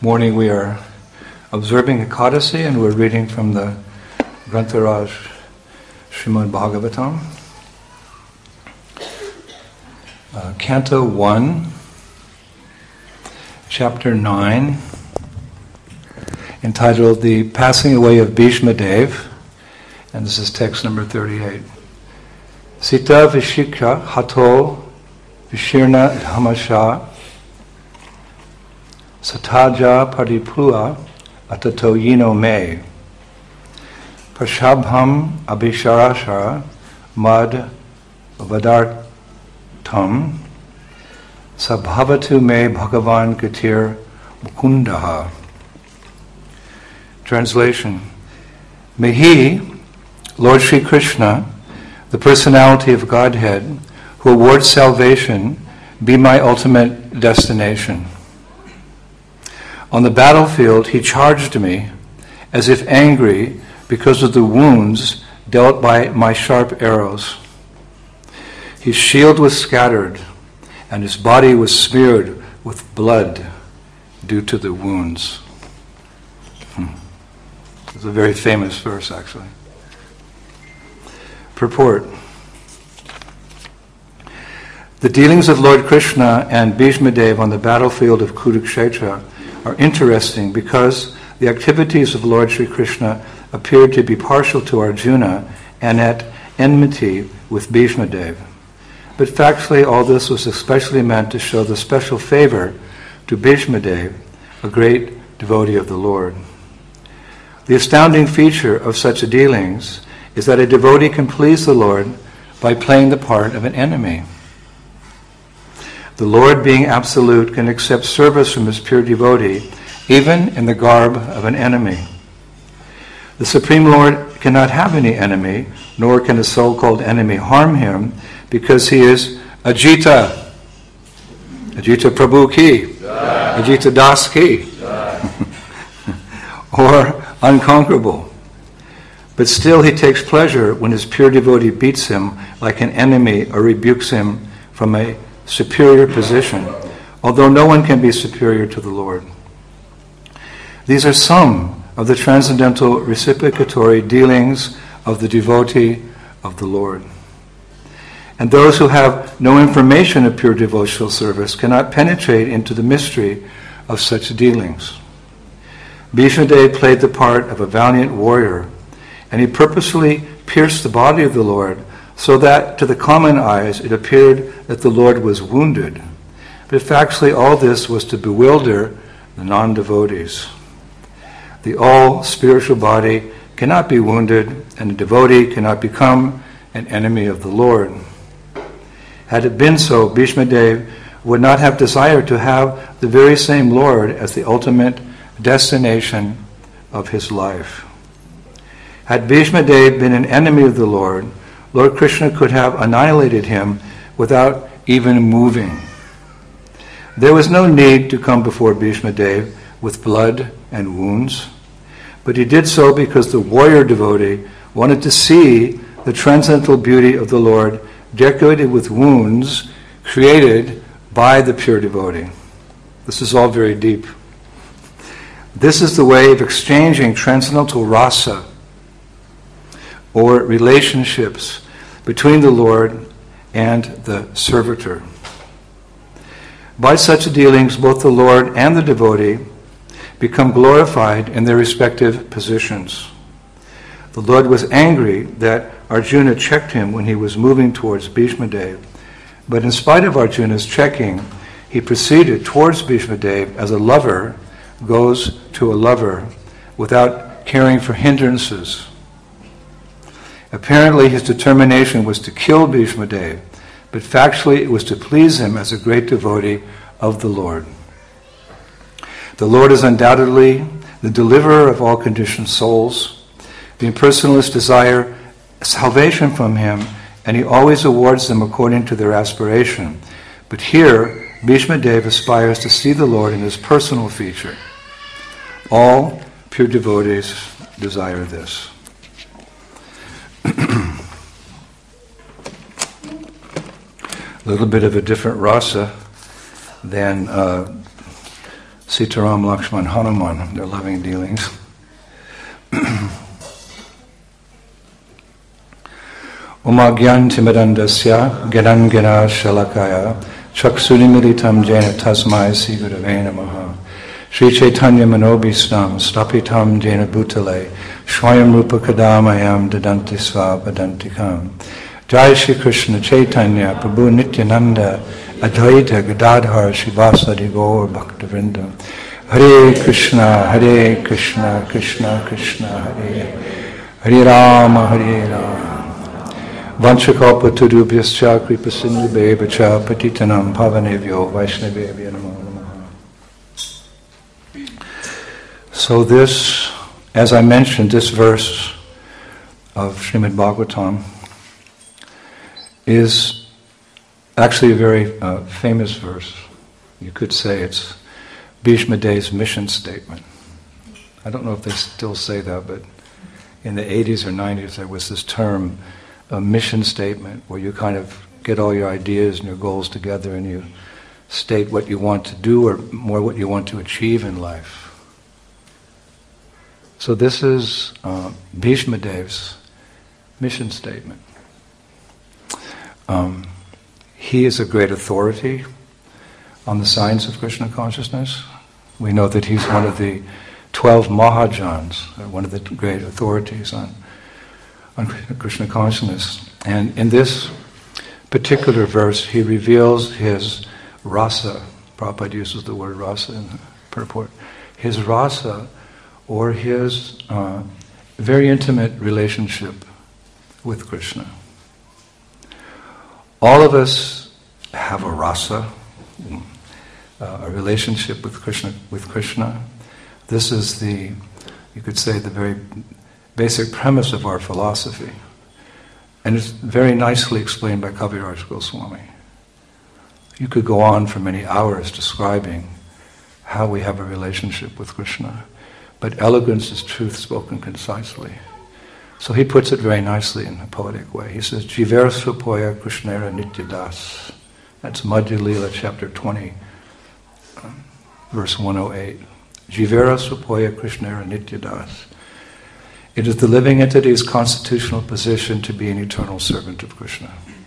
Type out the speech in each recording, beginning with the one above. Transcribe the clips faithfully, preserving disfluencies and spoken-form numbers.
morning we are observing Ekadasi and we're reading from the Grantharaj Srimad Bhagavatam, uh, Canto one, Chapter nine, entitled The Passing Away of Bhishma Dev, and this is text number thirty-eight. Sita Vishikha Hato Vishirna Dhamasha Sataja Pariplua Atato Yino Me Pashabham Abhisharashara Mad Vadartam Sabhavatu Me Bhagavan Gatir Mukundaha. Translation. May He, Lord Sri Krishna, the personality of Godhead, who awards salvation, be my ultimate destination. On the battlefield, he charged me as if angry because of the wounds dealt by my sharp arrows. His shield was scattered, and his body was smeared with blood due to the wounds. Hmm. It's a very famous verse, actually. Purport. The dealings of Lord Krishna and Bhishma Dev on the battlefield of Kurukshetra are interesting because the activities of Lord Sri Krishna appeared to be partial to Arjuna and at enmity with Bhishma Dev. But factually, all this was especially meant to show the special favor to Bhishma Dev, a great devotee of the Lord. The astounding feature of such dealings is that a devotee can please the Lord by playing the part of an enemy. The Lord, being absolute, can accept service from his pure devotee, even in the garb of an enemy. The Supreme Lord cannot have any enemy, nor can a so-called enemy harm him, because he is Ajita. Ajita Prabhu ki. Jai. Ajita Das ki. Or unconquerable. But still he takes pleasure when his pure devotee beats him like an enemy or rebukes him from a superior position, although no one can be superior to the Lord. These are some of the transcendental reciprocatory dealings of the devotee of the Lord. And those who have no information of pure devotional service cannot penetrate into the mystery of such dealings. Bhishma Dev played the part of a valiant warrior, and he purposefully pierced the body of the Lord so that to the common eyes it appeared that the Lord was wounded. But factually all this was to bewilder the non-devotees. The all-spiritual body cannot be wounded, and a devotee cannot become an enemy of the Lord. Had it been so, Bhishma Dev would not have desired to have the very same Lord as the ultimate destination of his life. Had Bhishma Dev been an enemy of the Lord, Lord Krishna could have annihilated him without even moving. There was no need to come before Bhishma Dev with blood and wounds, but he did so because the warrior devotee wanted to see the transcendental beauty of the Lord decorated with wounds created by the pure devotee. This is all very deep. This is the way of exchanging transcendental rasa, or relationships between the Lord and the servitor. By such dealings, both the Lord and the devotee become glorified in their respective positions. The Lord was angry that Arjuna checked him when he was moving towards Bhishma Dev, but in spite of Arjuna's checking, he proceeded towards Bhishma Dev as a lover goes to a lover without caring for hindrances. Apparently his determination was to kill Bhishma Dev, but factually it was to please him as a great devotee of the Lord. The Lord is undoubtedly the deliverer of all conditioned souls. The impersonalists desire salvation from him, and he always awards them according to their aspiration. But here, Bhishma Dev aspires to see the Lord in his personal feature. All pure devotees desire this. A little bit of a different rasa than uh, Sitaram, Lakshman, Hanuman, their loving dealings. Umagyan timidandasya gyanan gyana shalakaya chaksulimilitam jena tasmai si gurave namaha Sri Chaitanya manobhisnam stapitam jena bhutale swayam rupa kadamayam dadanti svapadantikam Jai Shri Krishna Chaitanya Prabhu Nityananda Advaita Gadadhar Shivasadi Gaur Bhaktavrinda Hare Krishna Hare Krishna Krishna Krishna Hare Hare Rama Hare Rama Vanchakalpa Tudubhyascha Kripa Sindhubheva Patitanam Pavanevyo Vaishnavevya Namo Namaha. So this, as I mentioned, this verse of Srimad Bhagavatam is actually a very uh, famous verse. You could say it's Bhishma Dev's mission statement. I don't know if they still say that, but in the eighties or nineties there was this term, a mission statement, where you kind of get all your ideas and your goals together and you state what you want to do or more what you want to achieve in life. So this is uh, Bhishma Dev's mission statement. Um, he is a great authority on the science of Krishna consciousness. We know that he's one of the twelve Mahajans, one of the great authorities on, on Krishna consciousness. And in this particular verse, he reveals his rasa. Prabhupada uses the word rasa in the purport. His rasa, or his uh, very intimate relationship with Krishna. All of us have a rasa, uh, a relationship with Krishna. With Krishna, this is the, you could say, the very basic premise of our philosophy, and it's very nicely explained by Kaviraj Goswami. You could go on for many hours describing how we have a relationship with Krishna, but elegance is truth spoken concisely. So he puts it very nicely in a poetic way. He says, Jivera Supoya Krishnera Nityadas. That's Madhya Lila chapter twenty, um, verse one oh eight. Jivera Supoya Krishnera Nityadas. It is the living entity's constitutional position to be an eternal servant of Krishna.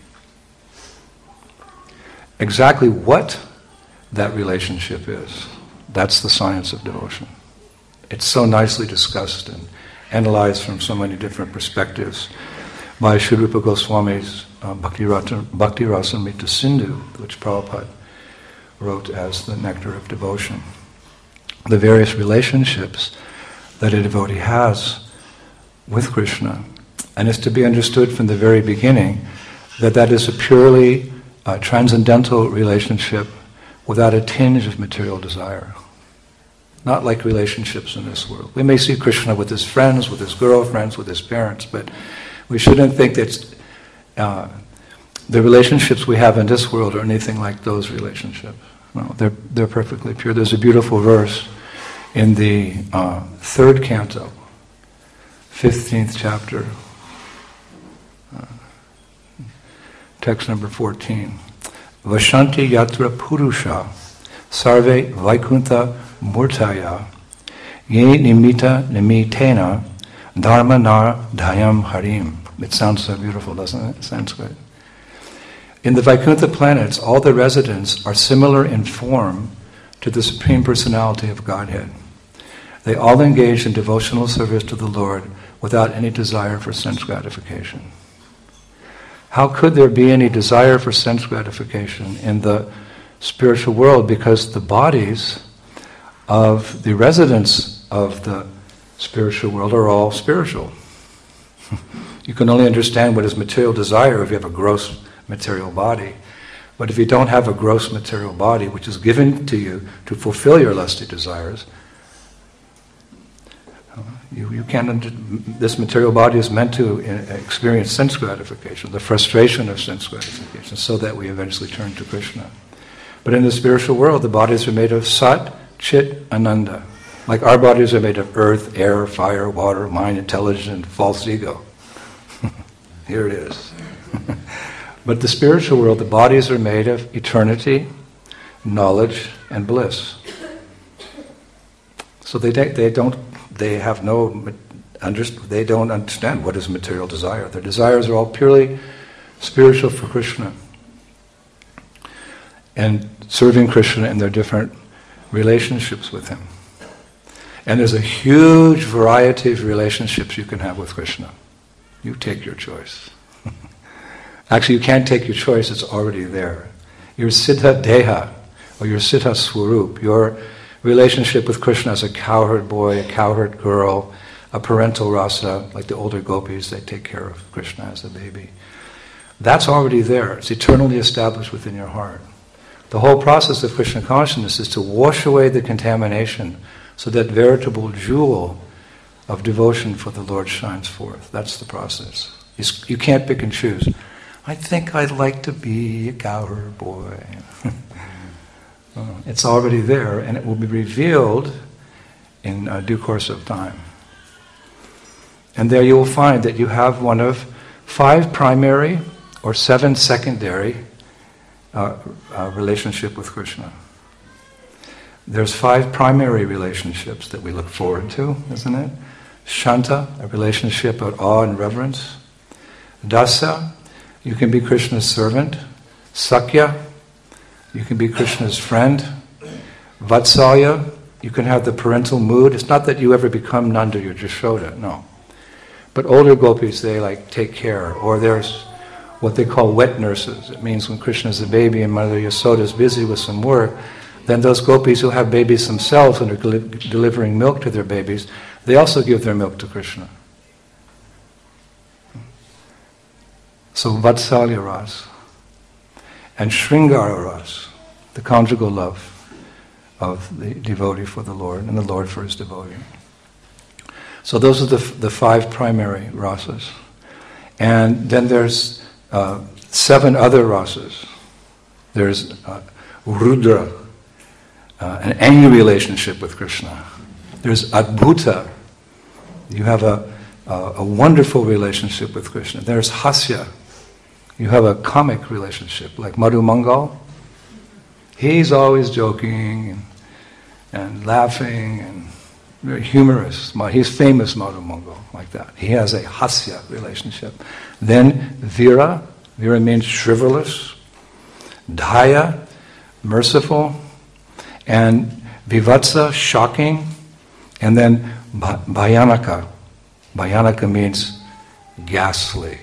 Exactly what that relationship is, that's the science of devotion. It's so nicely discussed and analyzed from so many different perspectives by Sri Rupa Goswami's uh, Bhakti Rasamrita Sindhu, which Prabhupada wrote as the Nectar of Devotion. The various relationships that a devotee has with Krishna, and is to be understood from the very beginning that that is a purely uh, transcendental relationship without a tinge of material desire. Not like relationships in this world. We may see Krishna with his friends, with his girlfriends, with his parents, but we shouldn't think that uh, the relationships we have in this world are anything like those relationships. No, they're they're perfectly pure. There's a beautiful verse in the uh, third canto, fifteenth chapter, uh, text number fourteen. Vashanti yatra purusha sarve vaikuntha murtaya ye nimita nimitena dharma nar dhayam harim. It sounds so beautiful, doesn't it? Sanskrit. In the Vaikuntha planets, all the residents are similar in form to the Supreme Personality of Godhead. They all engage in devotional service to the Lord without any desire for sense gratification. How could there be any desire for sense gratification in the spiritual world? Because the bodies of the residents of the spiritual world are all spiritual. You can only understand what is material desire if you have a gross material body. But if you don't have a gross material body, which is given to you to fulfill your lusty desires, you, you can't. Under, this material body is meant to experience sense gratification, the frustration of sense gratification, so that we eventually turn to Krishna. But in the spiritual world, the bodies are made of Sat, Chit, Ananda. Like our bodies are made of earth, air, fire, water, mind, intelligence, and false ego. Here it is. But the spiritual world, the bodies are made of eternity, knowledge, and bliss. So they they don't they have no they don't understand what is material desire. Their desires are all purely spiritual for Krishna, and serving Krishna in their different relationships with him. And there's a huge variety of relationships you can have with Krishna. You take your choice. Actually, you can't take your choice, it's already there. Your Siddha Deha, or your Siddha Swarup, your relationship with Krishna as a cowherd boy, a cowherd girl, a parental rasa, like the older gopis, they take care of Krishna as a baby. That's already there. It's eternally established within your heart. The whole process of Krishna consciousness is to wash away the contamination so that veritable jewel of devotion for the Lord shines forth. That's the process. You, you can't pick and choose. I think I'd like to be a cowherd boy. It's already there, and it will be revealed in uh, due course of time. And there you will find that you have one of five primary or seven secondary uh, uh, relationship with Krishna. There's five primary relationships that we look forward to, isn't it? Shanta, a relationship of awe and reverence. Dasa, you can be Krishna's servant. Sakya, you can be Krishna's friend. Vatsalya, you can have the parental mood. It's not that you ever become Nanda, you're Jashoda, no. But older gopis, they like take care. Or there's what they call wet nurses. It means when Krishna's a baby and Mother Yasoda is busy with some work, then those gopis who have babies themselves and are del- delivering milk to their babies, they also give their milk to Krishna. So Vatsalya Ras. And Sringara Ras, the conjugal love of the devotee for the Lord and the Lord for his devotee. So those are the the five primary rasas. And then there's uh, seven other rasas. There's uh, Rudra, uh, an angry relationship with Krishna. There's Adbhuta. You have a, a, a wonderful relationship with Krishna. There's Hasya. You have a comic relationship, like Madhu Mangal. He's always joking and, and laughing and very humorous. He's famous Madhu Mangal, like that. He has a Hasya relationship. Then Vira. Vira means chivalrous. Dhaya, merciful. And Vivatsa, shocking. And then Bhayanaka. Bhayanaka means ghastly.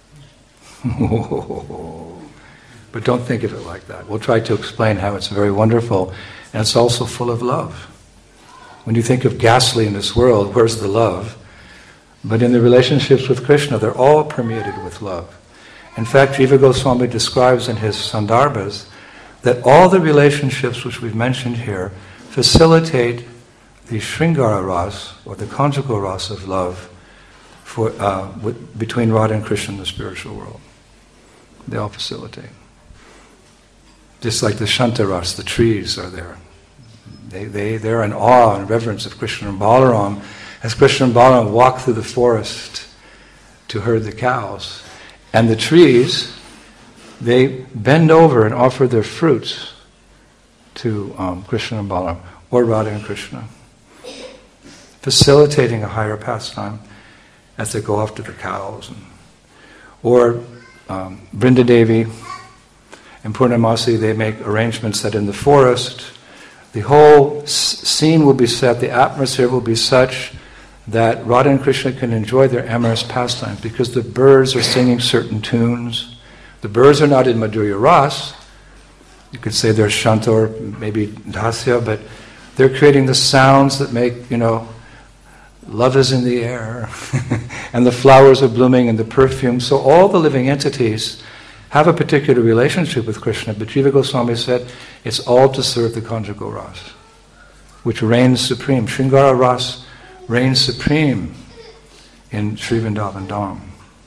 But don't think of it like that. We'll try to explain how it's very wonderful, and it's also full of love. When you think of ghastly in this world, where's the love? But in the relationships with Krishna, they're all permeated with love. In fact, Jiva Goswami describes in his Sandarbhas that all the relationships which we've mentioned here facilitate the Sringara Ras, or the conjugal Ras of love, for uh, with, between Radha and Krishna in the spiritual world. They all facilitate. Just like the Shanta Ras, the trees are there. They, they, they're in awe and reverence of Krishna and Balaram. As Krishna and Balaram walk through the forest to herd the cows, and the trees, they bend over and offer their fruits to um, Krishna and Balaram, or Radha and Krishna, facilitating a higher pastime as they go after the cows. And, or um, Brinda Devi and Purnamasi, they make arrangements that in the forest, the whole s- scene will be set, the atmosphere will be such that Radha and Krishna can enjoy their amorous pastimes because the birds are singing certain tunes. The birds are not in Madhurya Ras. You could say they're Shanta or maybe Dasya, but they're creating the sounds that make, you know, love is in the air, and the flowers are blooming, and the perfume. So all the living entities have a particular relationship with Krishna, but Jiva Goswami said it's all to serve the conjugal Ras, which reigns supreme. Sringara Ras reigns supreme in Sri Vrindavan Dham.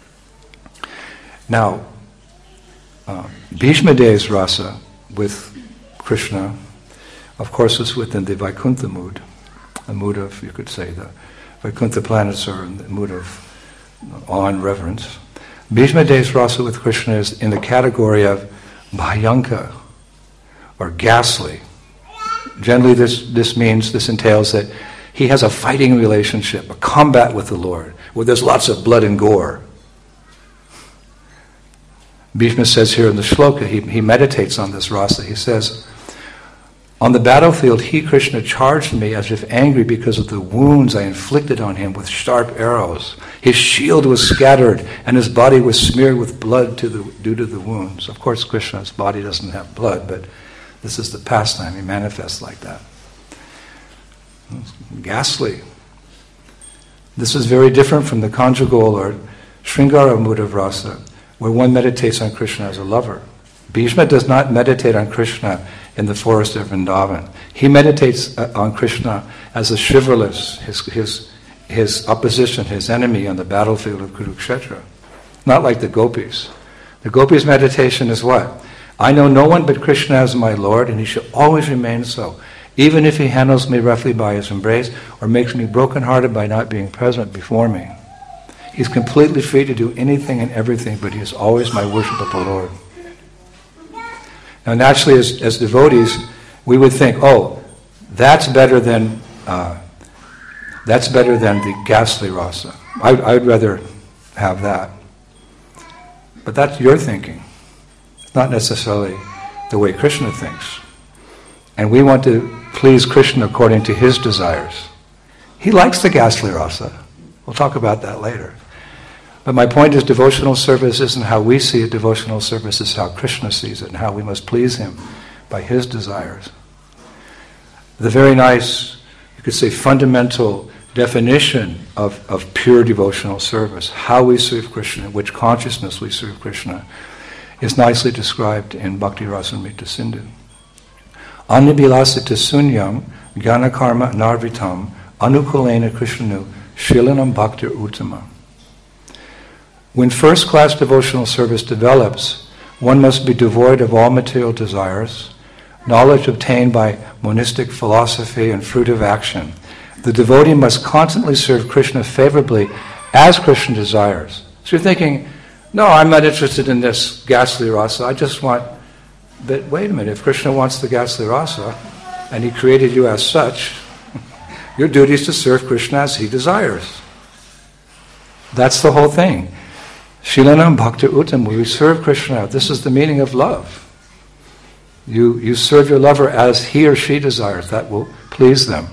Now, uh, Bhishma Dev's rasa with Krishna, of course, is within the Vaikuntha mood, the mood of, you could say, the Vaikuntha planets are in the mood of awe and reverence. Bhishma Dev's rasa with Krishna is in the category of bhayanka, or ghastly. Generally this, this means, this entails that He has a fighting relationship, a combat with the Lord, where there's lots of blood and gore. Bhishma says here in the shloka, he, he meditates on this rasa. He says, on the battlefield, he, Krishna, charged me as if angry because of the wounds I inflicted on him with sharp arrows. His shield was scattered and his body was smeared with blood to the, due to the wounds. Of course, Krishna's body doesn't have blood, but this is the pastime. He manifests like that. It's ghastly. This is very different from the conjugal or Sringara mood of rasa, where one meditates on Krishna as a lover. Bhishma does not meditate on Krishna in the forest of Vrindavan. He meditates on Krishna as a chivalrous, his, his, his opposition, his enemy on the battlefield of Kurukshetra. Not like the gopis. The gopis' meditation is what? I know no one but Krishna as my Lord, and he shall always remain so, even if he handles me roughly by his embrace or makes me broken-hearted by not being present before me. He's completely free to do anything and everything, but he is always my worshipable Lord. Now, naturally, as, as devotees, we would think, "Oh, that's better than uh, that's better than the ghastly rasa. I, I'd rather have that." But that's your thinking. It's not necessarily the way Krishna thinks. And we want to please Krishna according to his desires. He likes the ghastly rasa. We'll talk about that later. But my point is, devotional service isn't how we see it. Devotional service is how Krishna sees it and how we must please him by his desires. The very nice, you could say, fundamental definition of, of pure devotional service, how we serve Krishna, which consciousness we serve Krishna, is nicely described in Bhakti Rasamrita Sindhu. Anibilasita sunyam jnana karma narvitam anukulena krishnanu shilanam bhaktir uttama. When first-class devotional service develops, one must be devoid of all material desires, knowledge obtained by monistic philosophy and fruit of action. The devotee must constantly serve Krishna favorably as Krishna desires. So you're thinking, no, I'm not interested in this ghastly rasa, I just want... But wait a minute, if Krishna wants the ghastly rasa, and he created you as such, your duty is to serve Krishna as he desires. That's the whole thing. Shilanam bhakti uttam, we serve Krishna. This is the meaning of love. You, you serve your lover as he or she desires. That will please them.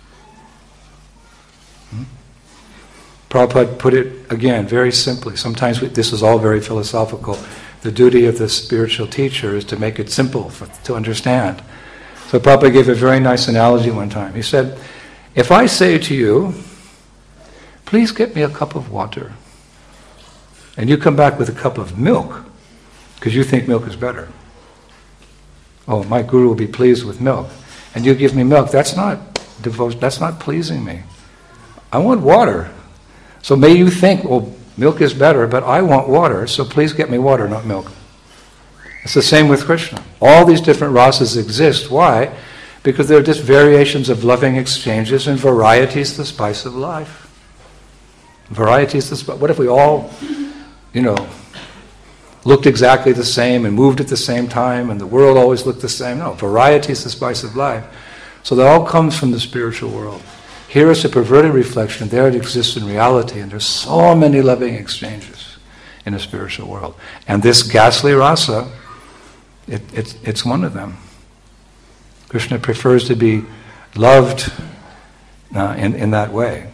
Hmm? Prabhupada put it, again, very simply. Sometimes we, this is all very philosophical. The duty of the spiritual teacher is to make it simple for, to understand. So Prabhupada gave a very nice analogy one time. He said, if I say to you, please get me a cup of water, and you come back with a cup of milk, because you think milk is better. Oh, my guru will be pleased with milk. And you give me milk, that's not devotion, that's not pleasing me. I want water. So may you think, well, milk is better, but I want water, so please get me water, not milk. It's the same with Krishna. All these different rasas exist. Why? Because they're just variations of loving exchanges, and variety is the spice of life. Variety is the spice. What if we all, you know, looked exactly the same and moved at the same time and the world always looked the same? No, variety is the spice of life. So that all comes from the spiritual world. Here is a perverted reflection, there it exists in reality, and there's so many loving exchanges in the spiritual world. And this ghastly rasa, it, it, it's one of them. Krishna prefers to be loved uh, in, in that way.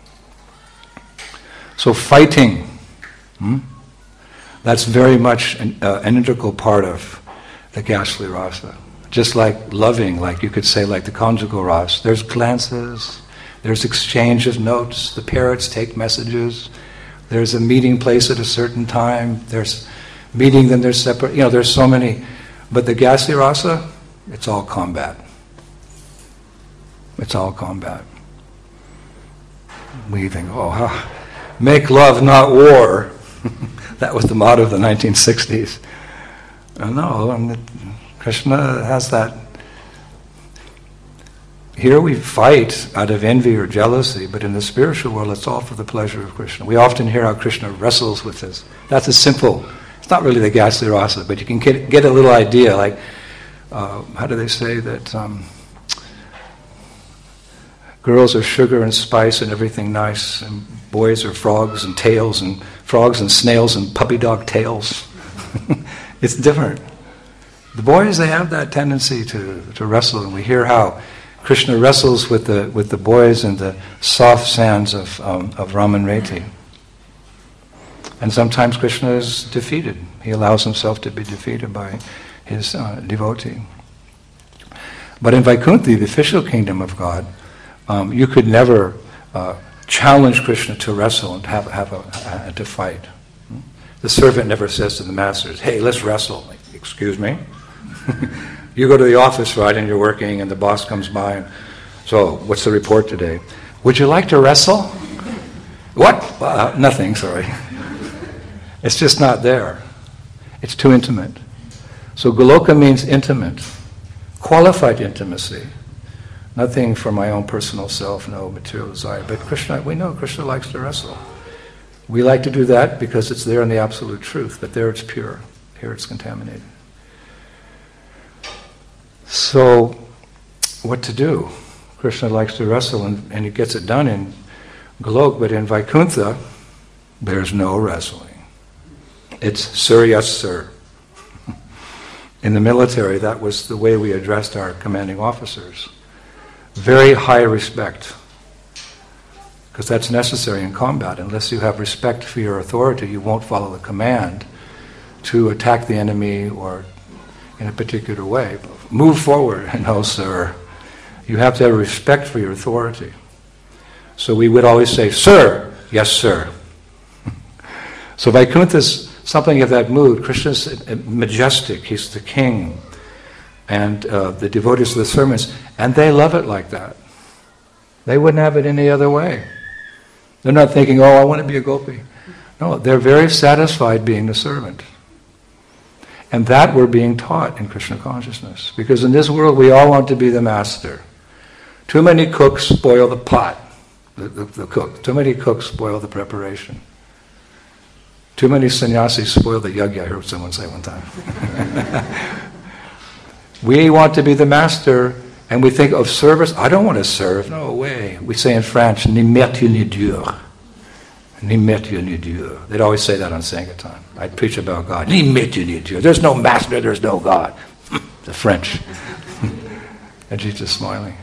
So fighting, hmm? That's very much an, uh, an integral part of the ghastly rasa. Just like loving, like you could say like the conjugal rasa. There's glances, there's exchange of notes, the parrots take messages, there's a meeting place at a certain time, there's meeting, then there's separate, you know, there's so many. But the ghastly rasa, it's all combat. It's all combat. We think, oh, huh, make love, not war. That was the motto of the nineteen sixties. Uh, no, I mean, Krishna has that. Here we fight out of envy or jealousy, but in the spiritual world it's all for the pleasure of Krishna. We often hear how Krishna wrestles with this. That's a simple, it's not really the ghastly rasa, but you can get, get a little idea, like, uh, how do they say that, um, Girls are sugar and spice and everything nice, and boys are frogs and tails and frogs and snails and puppy dog tails. It's different. The boys, they have that tendency to, to wrestle, and we hear how Krishna wrestles with the with the boys in the soft sands of um, of Ramanreti. And sometimes Krishna is defeated. He allows himself to be defeated by his uh, devotee. But in Vaikuntha, the official kingdom of God, um, you could never uh, challenge Krishna to wrestle and have have a, uh, to fight. The servant never says to the masters, "Hey, let's wrestle." Like, excuse me. You go to the office, right, and you're working, and the boss comes by, and so, what's the report today? Would you like to wrestle? What? Uh, nothing, sorry. It's just not there. It's too intimate. So Goloka means intimate, qualified intimacy. Nothing for my own personal self, no material desire. But Krishna, we know Krishna likes to wrestle. We like to do that because it's there in the absolute truth, but there it's pure. Here it's contaminated. So, what to do? Krishna likes to wrestle, and, and he gets it done in Golok, but in Vaikuntha, there's no wrestling. It's sir, yes, sir. In the military, that was the way we addressed our commanding officers. Very high respect, because that's necessary in combat. Unless you have respect for your authority, you won't follow the command to attack the enemy or in a particular way. Move forward. No, sir. You have to have respect for your authority. So we would always say, sir, yes, sir. So Vaikuntha is something of that mood. Krishna's majestic. He's the king. And uh, the devotees are the servants. And they love it like that. They wouldn't have it any other way. They're not thinking, oh, I want to be a gopi. No, they're very satisfied being the servant. And that we're being taught in Krishna consciousness. Because in this world we all want to be the master. Too many cooks spoil the pot, the, the, the cook. Too many cooks spoil the preparation. Too many sannyasis spoil the yajna, I heard someone say one time. We want to be the master, and we think of service. I don't want to serve. No way. We say in French, ni maître ni Dieu. Ni maître ni Dieu. They'd always say that on Sankirtan. I'd preach about God. Ni maître ni Dieu. There's no master, there's no God. The French. And she's just smiling.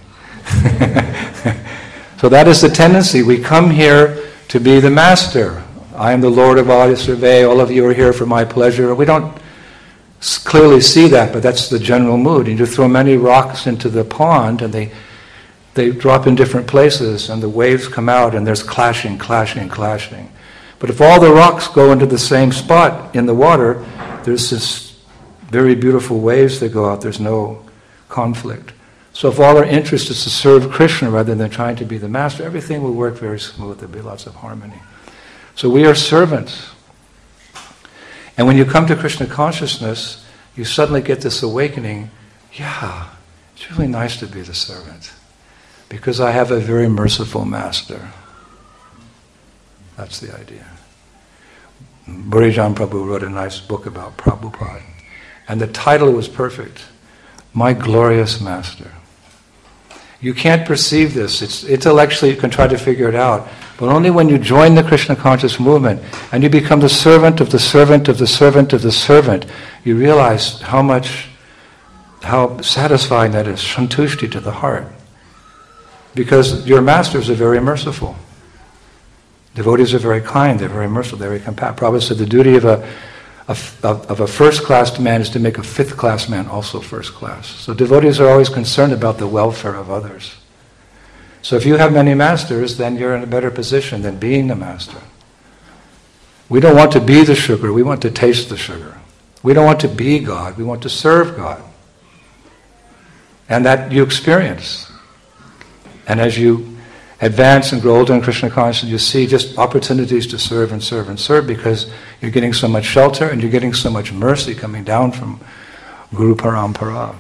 So that is the tendency. We come here to be the master. I am the Lord of all survey. All of you are here for my pleasure. We don't clearly see that, but that's the general mood. You throw many rocks into the pond, and they they drop in different places, and the waves come out, and there's clashing, clashing, clashing. But if all the rocks go into the same spot in the water, there's this very beautiful waves that go out. There's no conflict. So if all our interest is to serve Krishna rather than trying to be the master, everything will work very smooth. There'll be lots of harmony. So we are servants. And when you come to Krishna consciousness, you suddenly get this awakening, yeah, it's really nice to be the servant, because I have a very merciful master. That's the idea. Burijan Prabhu wrote a nice book about Prabhupada, and the title was perfect, My Glorious Master. You can't perceive this. It's intellectually, you can try to figure it out, but only when you join the Krishna conscious movement and you become the servant of the servant of the servant of the servant, you realize how much, how satisfying that is, shantushti to the heart. Because your masters are very merciful. Devotees are very kind, they're very merciful, they're very compassionate. Prabhupada said the duty of a Of, of a first-class man is to make a fifth-class man also first-class. So devotees are always concerned about the welfare of others. So if you have many masters, then you're in a better position than being the master. We don't want to be the sugar, we want to taste the sugar. We don't want to be God, we want to serve God. And that you experience. And as you advance and grow older in Krishna consciousness, you see just opportunities to serve and serve and serve, because you're getting so much shelter and you're getting so much mercy coming down from Guru Parampara.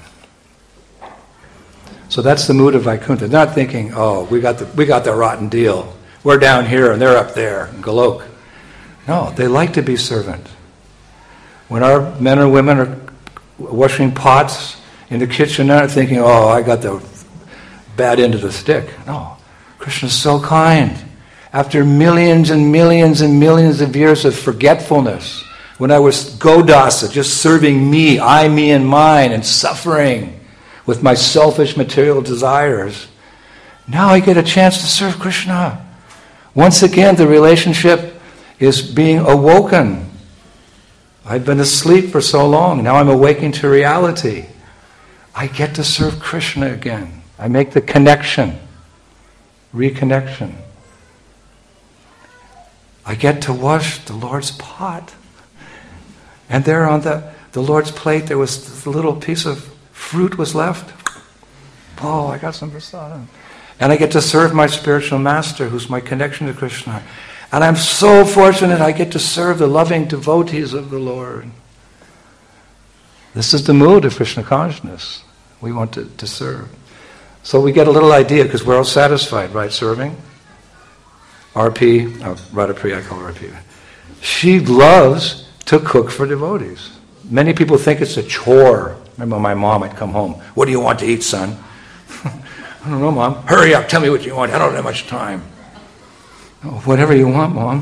So that's the mood of Vaikuntha. They're not thinking, oh, we got the we got the rotten deal. We're down here and they're up there in Golok. No, they like to be servant. When our men or women are washing pots in the kitchen, they're not thinking, oh, I got the bad end of the stick. No. Krishna's so kind. After millions and millions and millions of years of forgetfulness, when I was Godasa, just serving me, I, me, and mine, and suffering with my selfish material desires, now I get a chance to serve Krishna. Once again, the relationship is being awoken. I've been asleep for so long. Now I'm awaking to reality. I get to serve Krishna again. I make the connection, reconnection. I get to wash the Lord's pot. And there on the, the Lord's plate, there was this little piece of fruit was left. Oh, I got some prasadam. And I get to serve my spiritual master, who's my connection to Krishna. And I'm so fortunate I get to serve the loving devotees of the Lord. This is the mood of Krishna consciousness. We want to, to serve. So we get a little idea, because we're all satisfied, right, serving? R P, oh, Radhapriya, I call her R P. She loves to cook for devotees. Many people think it's a chore. Remember my mom would come home. What do you want to eat, son? I don't know, Mom. Hurry up, tell me what you want. I don't have much time. Oh, whatever you want, Mom.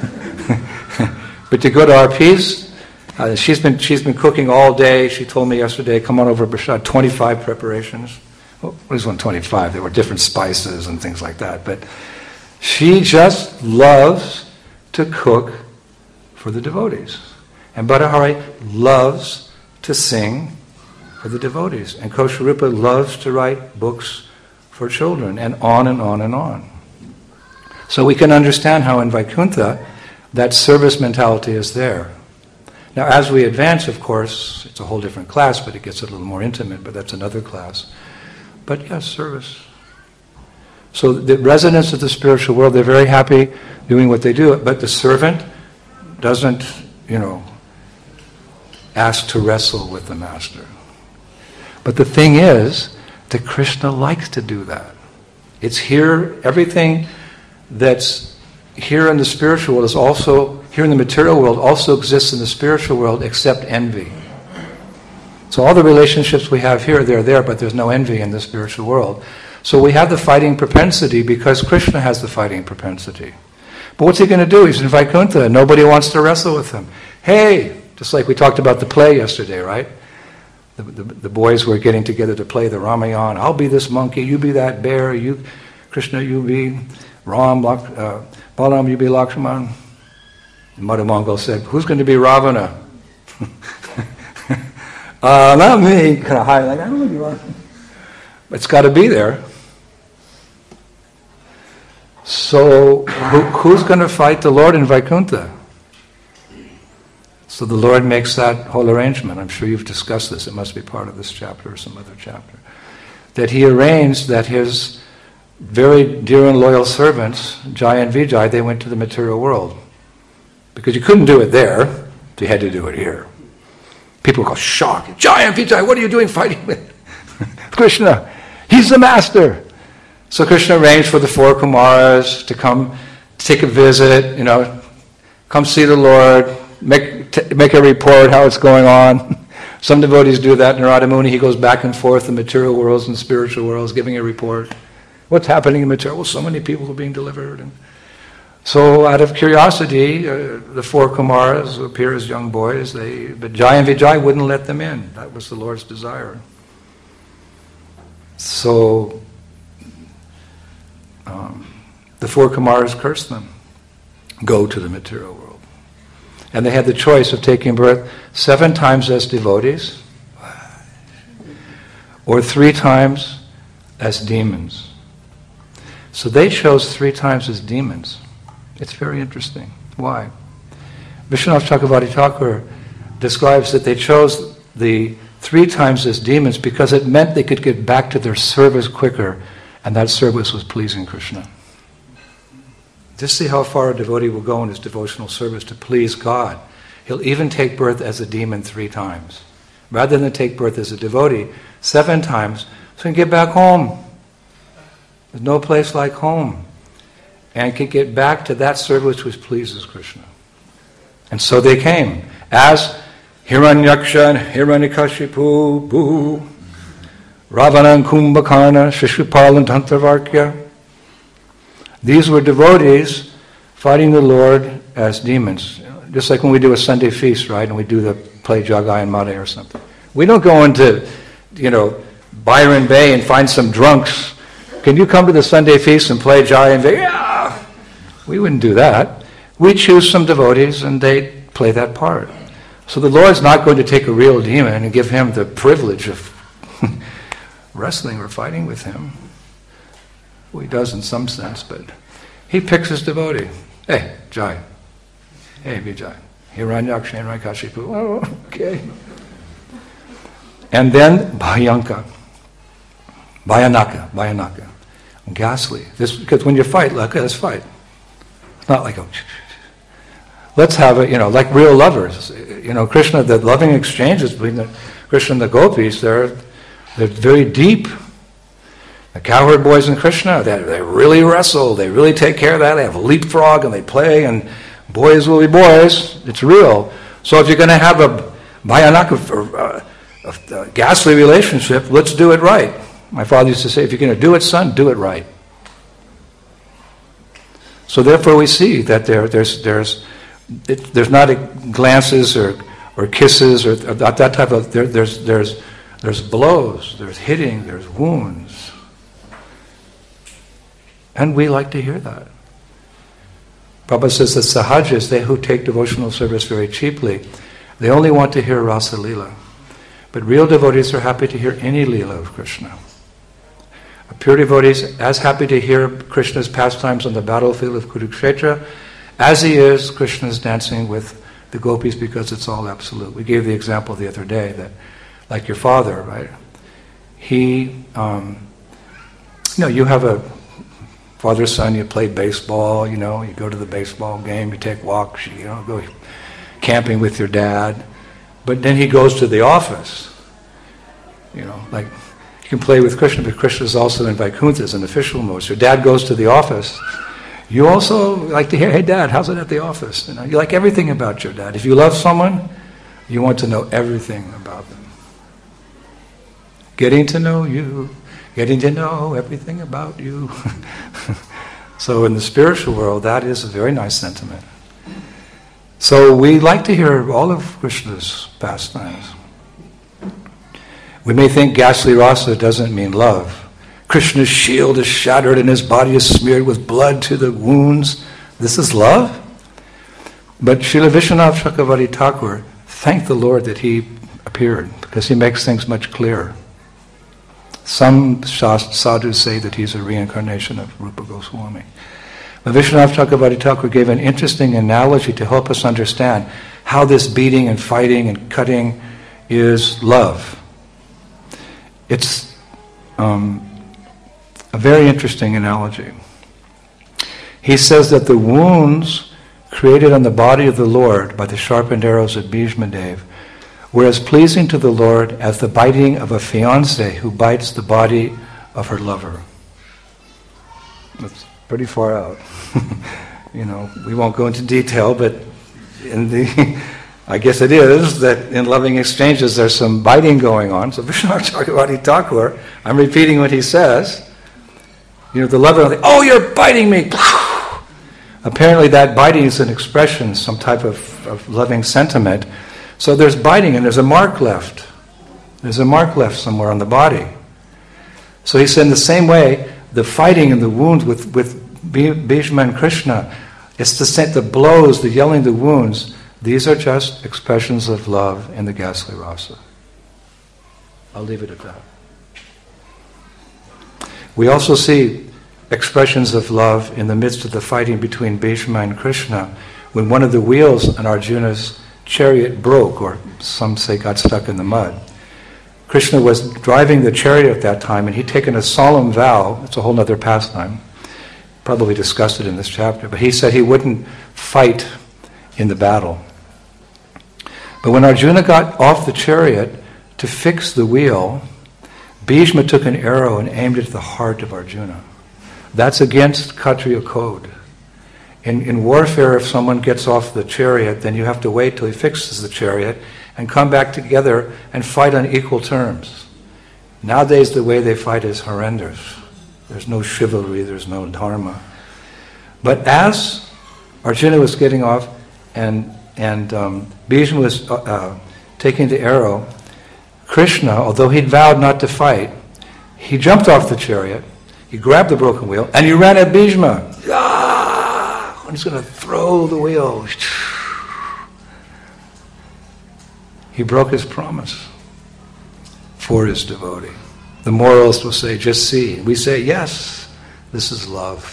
But to go to R P's, uh, she's been she's been cooking all day. She told me yesterday, come on over, Prasad, twenty-five preparations. Well, what is one twenty-five? There were different spices and things like that. But she just loves to cook for the devotees. And Bhattahari loves to sing for the devotees. And Kosharupa loves to write books for children, and on and on and on. So we can understand how in Vaikuntha that service mentality is there. Now as we advance, of course, it's a whole different class, but it gets a little more intimate, but that's another class. But yes, service. So the residents of the spiritual world, they're very happy doing what they do, but the servant doesn't, you know, ask to wrestle with the master. But the thing is that Krishna likes to do that. It's here, everything that's here in the spiritual world is also, here in the material world, also exists in the spiritual world except envy. So all the relationships we have here, they're there, but there's no envy in the spiritual world. So we have the fighting propensity because Krishna has the fighting propensity. But what's he going to do? He's in Vaikuntha, and nobody wants to wrestle with him. Hey, just like we talked about the play yesterday, right? The, the, the boys were getting together to play the Ramayana. I'll be this monkey, you be that bear, you, Krishna, you be Ram, uh, Balaram, you be Lakshman. And Madhumangal said, who's going to be Ravana? uh, not me. Kind of high, like, I don't want to be Ravana. It's got to be there. So who, who's going to fight the Lord in Vaikuntha? So the Lord makes that whole arrangement. I'm sure you've discussed this. It must be part of this chapter or some other chapter. That he arranged that his very dear and loyal servants, Jai and Vijay, they went to the material world. Because you couldn't do it there, so you had to do it here. People go shocked. Jai and Vijay, what are you doing fighting with Krishna? He's the master. So Krishna arranged for the four Kumaras to come take a visit, you know, come see the Lord, make t- make a report how it's going on. Some devotees do that. Narada Muni, he goes back and forth in material worlds and spiritual worlds, giving a report. What's happening in material? Well, so many people are being delivered. And so out of curiosity, uh, the four Kumaras who appear as young boys, they, but Jai and Vijay wouldn't let them in. That was the Lord's desire. So um, the four Kumaras cursed them. Go to the material world. And they had the choice of taking birth seven times as devotees or three times as demons. So they chose three times as demons. It's very interesting. Why? Vishwanath Chakravarti Thakur describes that they chose the three times as demons because it meant they could get back to their service quicker, and that service was pleasing Krishna. Just see how far a devotee will go in his devotional service to please God. He'll even take birth as a demon three times, rather than take birth as a devotee seven times, so he can get back home. There's no place like home. And can get back to that service which pleases Krishna. And so they came as Hiranyaksha and Hiranyakashipu, Bhu, Ravana and Kumbhakarna, Shishupal and Tantravarkya. These were devotees fighting the Lord as demons. Just like when we do a Sunday feast, right, and we do the play Jagai and Mare or something. We don't go into, you know, Byron Bay and find some drunks. Can you come to the Sunday feast and play Jai and Bay? Yeah! We wouldn't do that. We choose some devotees and they play that part. So the Lord's not going to take a real demon and give him the privilege of wrestling or fighting with him. Well, he does in some sense, but he picks his devotee. Hey, Jai. Hey, Vijay. Hiranyaksha and Rakashipu. Oh, okay. And then Bhayanka. Bhayanaka. Bhayanaka. Ghastly. This, because when you fight, like, let's fight. It's not like, oh, let's have it, you know, like real lovers. You know, Krishna, the loving exchanges between the Krishna and the gopis, they're, they're very deep. The cowherd boys and Krishna, they, they really wrestle. They really take care of that. They have a leapfrog and they play, and boys will be boys. It's real. So if you're going to have a Bhayanaka, or uh, a, a ghastly relationship, let's do it right. My father used to say, if you're going to do it, son, do it right. So therefore we see that there, there's there's it, there's not a glances or or kisses or, or that, that type of there, there's there's there's blows, there's hitting, there's wounds, and we like to hear that. Prabhupada says that sahajas, they who take devotional service very cheaply, they only want to hear Rasa Leela. But real devotees are happy to hear any Leela of Krishna. A pure devotee is as happy to hear Krishna's pastimes on the battlefield of Kurukshetra as he is Krishna's dancing with the gopis, because it's all absolute. We gave the example the other day that, like your father, right? He, um, you know, you have a father, son, you play baseball, you know, you go to the baseball game, you take walks, you know, go camping with your dad. But then he goes to the office. You know, like, you can play with Krishna, but Krishna is also in Vaikuntha as an official mode. So your dad goes to the office. You also like to hear, hey dad, how's it at the office? You know, you like everything about your dad. If you love someone, you want to know everything about them. Getting to know you. Getting to know everything about you. So in the spiritual world, that is a very nice sentiment. So we like to hear all of Krishna's pastimes. We may think ghastly rasa doesn't mean love. Krishna's shield is shattered and his body is smeared with blood to the wounds. This is love? But Srila Vishwanath Chakravarti Thakur thanked the Lord that he appeared, because he makes things much clearer. Some sadhus say that he's a reincarnation of Rupa Goswami. But Vishwanath Chakravarti Thakur gave an interesting analogy to help us understand how this beating and fighting and cutting is love. It's um, a very interesting analogy. He says that the wounds created on the body of the Lord by the sharpened arrows of Bhishmadev were as pleasing to the Lord as the biting of a fiancée who bites the body of her lover. That's pretty far out. You know, we won't go into detail, but in the, I guess it is that in loving exchanges there's some biting going on. So Vishwanath Chakravarti Thakur, I'm repeating what he says. You know, the lover, oh, you're biting me. Apparently that biting is an expression, some type of, of loving sentiment. So there's biting and there's a mark left. There's a mark left somewhere on the body. So he said in the same way, the fighting and the wounds with, with Bhishma and Krishna, it's the, the blows, the yelling, the wounds, these are just expressions of love in the ghastly rasa. I'll leave it at that. We also see expressions of love in the midst of the fighting between Bhishma and Krishna, when one of the wheels on Arjuna's chariot broke, or some say got stuck in the mud. Krishna was driving the chariot at that time, and he'd taken a solemn vow. It's a whole other pastime. Probably discussed it in this chapter. But he said he wouldn't fight in the battle. But when Arjuna got off the chariot to fix the wheel, Bhishma took an arrow and aimed it at the heart of Arjuna. That's against Kshatriya code. In, in warfare, if someone gets off the chariot, then you have to wait till he fixes the chariot and come back together and fight on equal terms. Nowadays, the way they fight is horrendous. There's no chivalry, there's no dharma. But as Arjuna was getting off and and um, Bhishma was uh, uh, taking the arrow, Krishna, although he'd vowed not to fight, he jumped off the chariot, he grabbed the broken wheel, and he ran at Bhishma. Ah! And he's going to throw the wheel. He broke his promise for his devotee. The moralists will say, just see. We say, yes, this is love.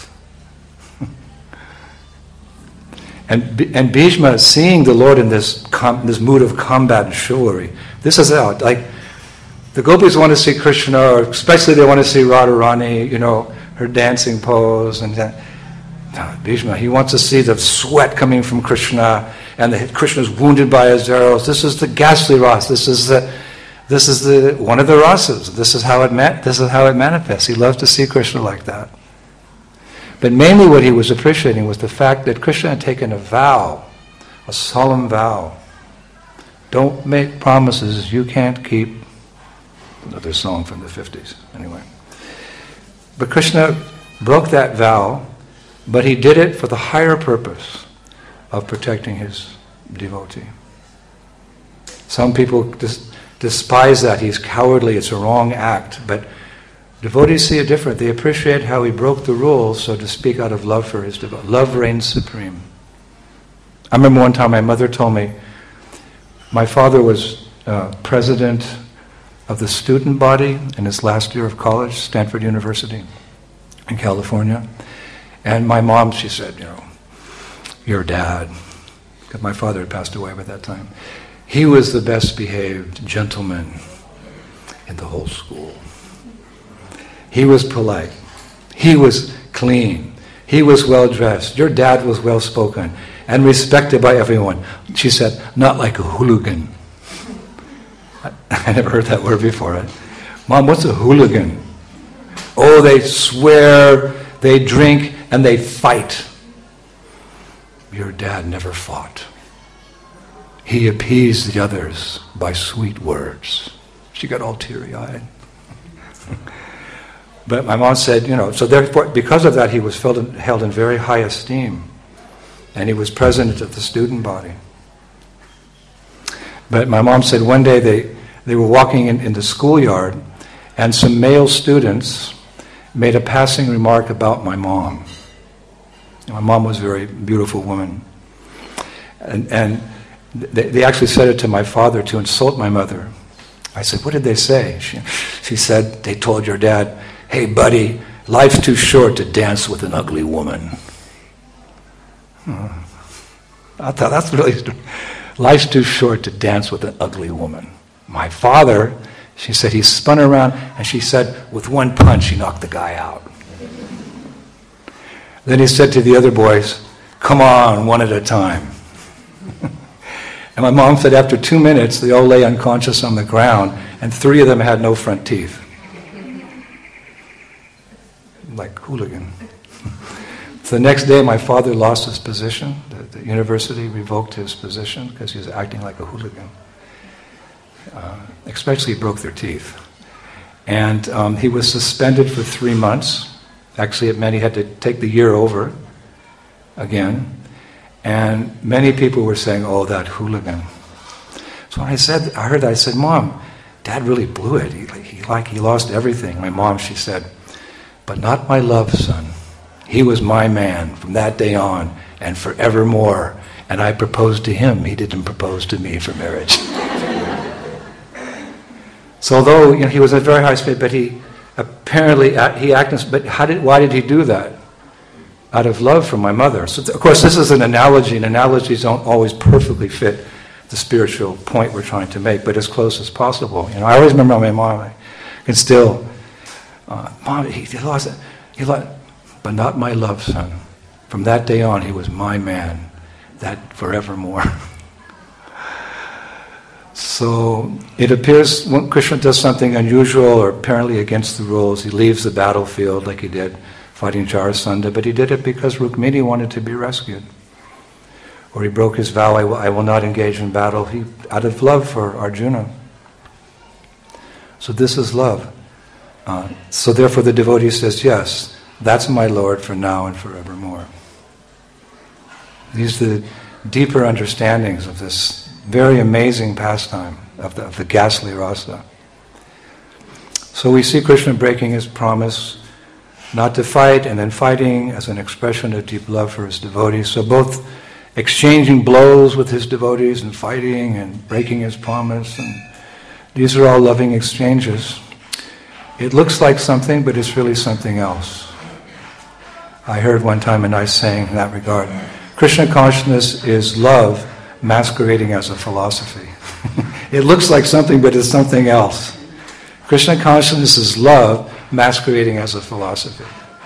and and Bhishma, seeing the Lord in this com, this mood of combat and chivalry, this is out. Like, the gopis want to see Krishna, or especially they want to see Radharani, you know, her dancing pose. And that. No, Bhishma, he wants to see the sweat coming from Krishna, and the, Krishna's wounded by his arrows. This is the ghastly ras. This is the This is the one of the rasas. This is how it ma- This is how it manifests. He loves to see Krishna like that. But mainly what he was appreciating was the fact that Krishna had taken a vow, a solemn vow. Don't make promises you can't keep. Another song from the fifties, anyway. But Krishna broke that vow, but he did it for the higher purpose of protecting his devotee. Some people dis- despise that. He's cowardly. It's a wrong act. But devotees see it different. They appreciate how he broke the rules, so to speak, out of love for his devotee. Love reigns supreme. I remember one time my mother told me, my father was uh, president of the student body in his last year of college, Stanford University in California. And my mom, she said, you know, your dad, because my father had passed away by that time, he was the best behaved gentleman in the whole school. He was polite. He was clean. He was well dressed. Your dad was well spoken and respected by everyone. She said, not like a hooligan. I, I never heard that word before. Right? Mom, what's a hooligan? Oh, they swear, they drink, and they fight. Your dad never fought. He appeased the others by sweet words. She got all teary-eyed. But my mom said, you know, so therefore, because of that, he was held in, held in very high esteem. And he was president of the student body. But my mom said one day they, they were walking in, in the schoolyard, and some male students made a passing remark about my mom. My mom was a very beautiful woman. And, and they, they actually said it to my father to insult my mother. I said, what did they say? She, she said, they told your dad, hey buddy, life's too short to dance with an ugly woman. Hmm. I thought that's really, life's too short to dance with an ugly woman. My father, she said, he spun around and she said, with one punch he knocked the guy out. Then he said to the other boys, come on, one at a time. And my mom said after two minutes, they all lay unconscious on the ground, and three of them had no front teeth. Like hooligan. So the next day, my father lost his position. The, the university revoked his position because he was acting like a hooligan. Uh, especially he broke their teeth. And um, he was suspended for three months. Actually, it meant he had to take the year over again. And many people were saying, oh, that hooligan. So when I said, I heard that, I said, Mom, Dad really blew it. He, he, like, he lost everything. My mom, she said, but not my love, son. He was my man from that day on and forevermore. And I proposed to him. He didn't propose to me for marriage. So although, you know, he was in a very high spirit, but he apparently, he acted, but how did, why did he do that? Out of love for my mother. So of course this is an analogy, and analogies don't always perfectly fit the spiritual point we're trying to make, but as close as possible. You know, I always remember my mom, I can still, uh, Mom, he, he lost it, he lost, but not my love, son. From that day on, he was my man, that forevermore. So it appears when Krishna does something unusual or apparently against the rules, he leaves the battlefield like he did fighting Jarasandha, but he did it because Rukmini wanted to be rescued. Or he broke his vow, I will, I will not engage in battle, he, out of love for Arjuna. So this is love. Uh, so therefore the devotee says, yes, that's my Lord for now and forevermore. These are the deeper understandings of this very amazing pastime of the, of the ghastly rasa. So we see Krishna breaking his promise not to fight, and then fighting as an expression of deep love for his devotees. So both exchanging blows with his devotees and fighting and breaking his promise, and these are all loving exchanges. It looks like something, but it's really something else. I heard one time a nice saying in that regard. Krishna consciousness is love masquerading as a philosophy. It looks like something, but it's something else. Krishna consciousness is love masquerading as a philosophy.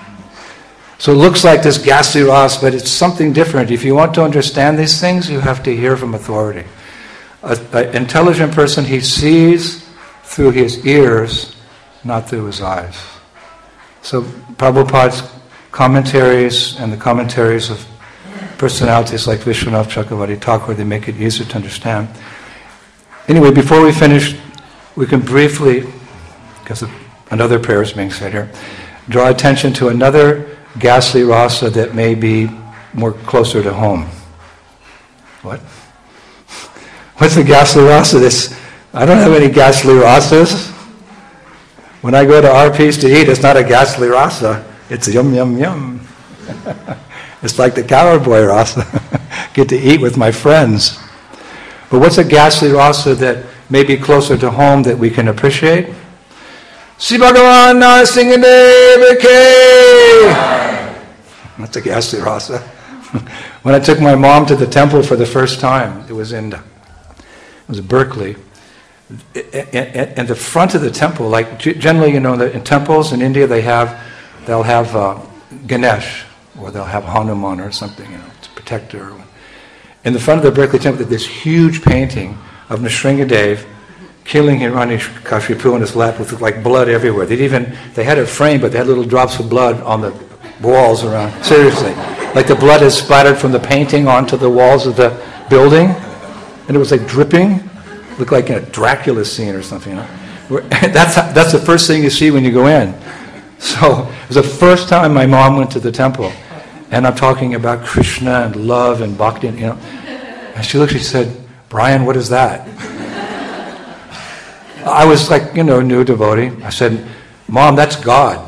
So it looks like this ghastly ras, but it's something different. If you want to understand these things, you have to hear from authority. An intelligent person, he sees through his ears, not through his eyes. So Prabhupada's commentaries and the commentaries of personalities like Vishwanath Chakravarti Thakur, they make it easier to understand. Anyway, before we finish, we can briefly, because another prayer is being said here, draw attention to another ghastly rasa that may be more closer to home. What? What's the ghastly rasa? This, I don't have any ghastly rasas. When I go to R P's to eat, it's not a ghastly rasa. It's a yum, yum, yum. It's like the cowboy rasa. Get to eat with my friends. But what's a ghastly rasa that may be closer to home that we can appreciate? Sri Bhagavan Narasimha Ke! That's a ghastly rasa. When I took my mom to the temple for the first time, it was in, it was in Berkeley. And the front of the temple, like generally, you know, in temples in India, they have, they'll have uh, Ganesh, or they'll have Hanuman or something, you know, to protect her. In the front of the Berkeley temple, there's this huge painting of Nrsingadev killing Hiranyakashipu in his lap with like blood everywhere. They'd even, they had it framed, but they had little drops of blood on the walls around. Seriously. Like the blood is splattered from the painting onto the walls of the building. And it was like dripping. Looked like in a Dracula scene or something, you know. That's, that's the first thing you see when you go in. So it was the first time my mom went to the temple. And I'm talking about Krishna and love and bhakti, you know. And she looked, she said, "Brian, what is that?" I was like, you know, new devotee. I said, "Mom, that's God."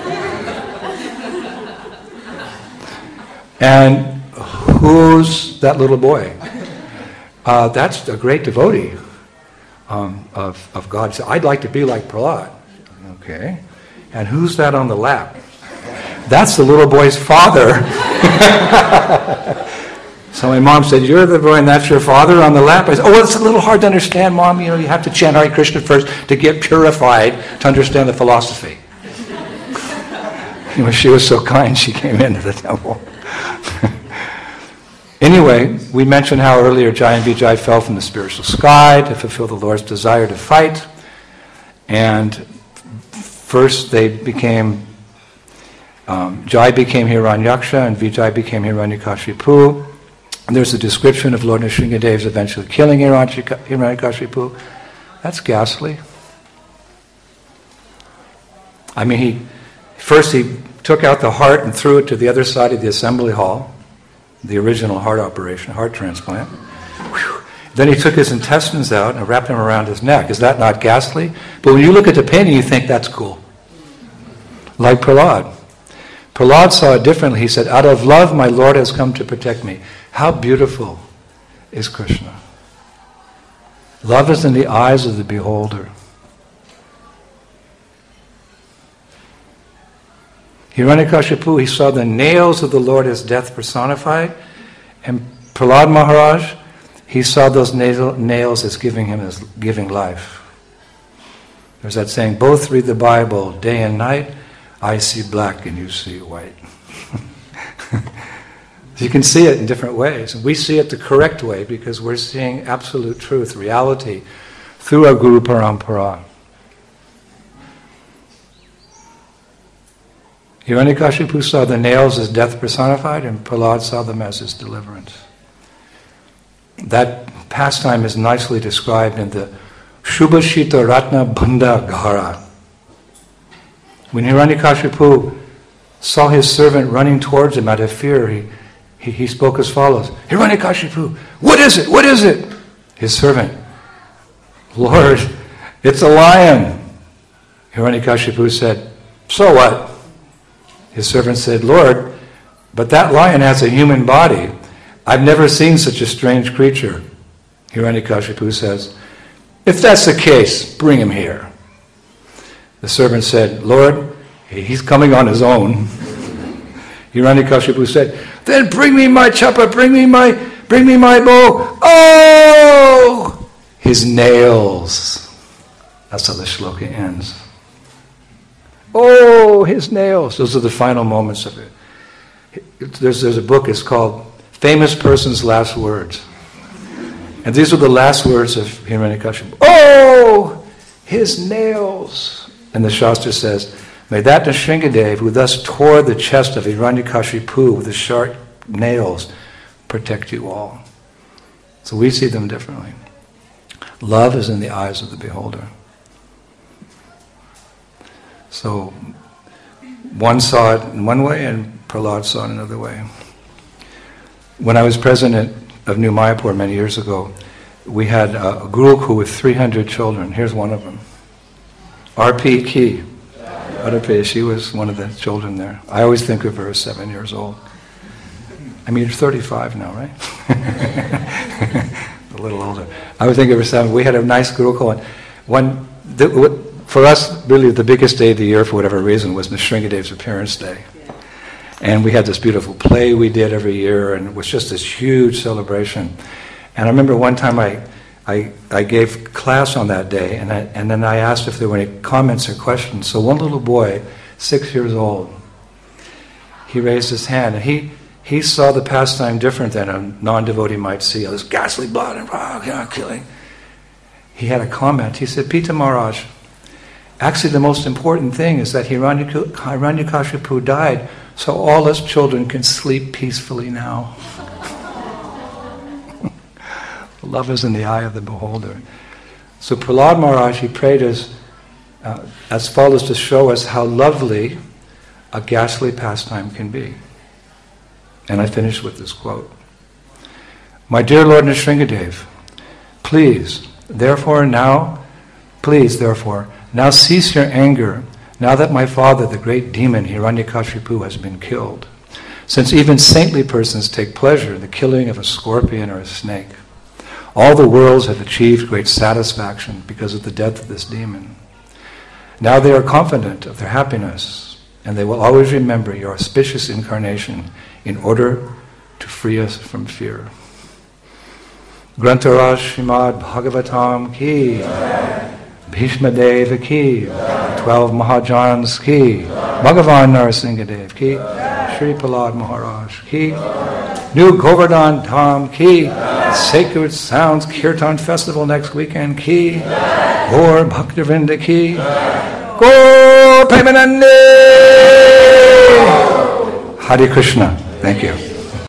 And who's that little boy? Uh, that's a great devotee um, of, of God. So I'd like to be like Prahlad. Okay. And who's that on the lap? That's the little boy's father. So my mom said, "You're the boy and that's your father on the lap?" I said, "Oh, well, it's a little hard to understand, Mom. You know, you have to chant Hare Krishna first to get purified to understand the philosophy." You know, she was so kind, she came into the temple. Anyway, we mentioned how earlier Jai and Vijay fell from the spiritual sky to fulfill the Lord's desire to fight. And first they became, um, Jai became Hiranyaksha and Vijay became Hiranyakashipu. And there's a description of Lord Nrsingadev's eventually killing Hiranyakashipu. That's ghastly. I mean, he first he took out the heart and threw it to the other side of the assembly hall, the original heart operation, heart transplant. Whew. Then he took his intestines out and wrapped them around his neck. Is that not ghastly? But when you look at the painting, you think that's cool. Like Prahlad. Prahlad saw it differently. He said, "Out of love, my Lord has come to protect me." How beautiful is Krishna. Love is in the eyes of the beholder. Hiranyakashipu, he saw the nails of the Lord as death personified, and Prahlad Maharaj, he saw those nails as giving him as giving life. There's that saying, both read the Bible day and night, I see black and you see white. You can see it in different ways. And we see it the correct way because we're seeing absolute truth, reality, through our Guru Parampara. Hiranyakashipu saw the nails as death personified, and Prahlad saw them as his deliverance. That pastime is nicely described in the Shubhashita Ratna Bhanda Gahara. When Hiranyakashipu saw his servant running towards him out of fear, he, he, he spoke as follows, Hiranyakashipu, what is it? What is it? His servant, Lord, it's a lion. Hiranyakashipu said, so what? His servant said, Lord, but that lion has a human body. I've never seen such a strange creature. Hiranyakashipu says, if that's the case, bring him here. The servant said, Lord, he's coming on his own. Hiranyakashipu said, then bring me my chapa, bring me my, bring me my bow. Oh! His nails. That's how the shloka ends. Oh, his nails. Those are the final moments of it. There's, there's a book, it's called Famous Person's Last Words. And these are the last words of Hiranyakashipu. Oh, his nails. And the Shastra says, may that Nrsingadev, who thus tore the chest of Hiranyakashipu with his sharp nails, protect you all. So we see them differently. Love is in the eyes of the beholder. So one saw it in one way and Prahlad saw it another way. When I was president of New Mayapur many years ago, we had a Gurukul with three hundred children. Here's one of them. R P Key. R P, she was one of the children there. I always think of her as seven years old. I mean, you're thirty-five now, right? A little older. I would think of her seven. We had a nice Gurukul. And one, the, for us, really the biggest day of the year, for whatever reason, was Nrsingadev's appearance day. And we had this beautiful play we did every year, and it was just this huge celebration. And I remember one time I, I, I gave class on that day, and, I, and then I asked if there were any comments or questions. So one little boy, six years old, he raised his hand, and he, he saw the pastime different than a non-devotee might see. This ghastly blood and oh, killing. He had a comment. He said, Pita Maharaj, actually the most important thing is that Hiranyakashipu died so all his children can sleep peacefully now. Love is in the eye of the beholder. So Prahlad Maharaj, he prayed as, uh, as follows to show us how lovely a ghastly pastime can be. And I finish with this quote. My dear Lord Nrsingadev, please, therefore now, please, therefore, now cease your anger, now that my father, the great demon Hiranyakashipu, has been killed, since even saintly persons take pleasure in the killing of a scorpion or a snake. All the worlds have achieved great satisfaction because of the death of this demon. Now they are confident of their happiness, and they will always remember your auspicious incarnation in order to free us from fear. Grantaraj Srimad Bhagavatam ki, Bhishma Deva ki, twelve Mahajans ki, Bhagavan Nrsingadev ki, Sri Prahlad Maharaj ki, New Govardhan Dham ki, Sacred Sounds Kirtan Festival next weekend ki, Gaur Bhaktivinoda ki, Gaur Premanande. Hare Krishna. Thank you.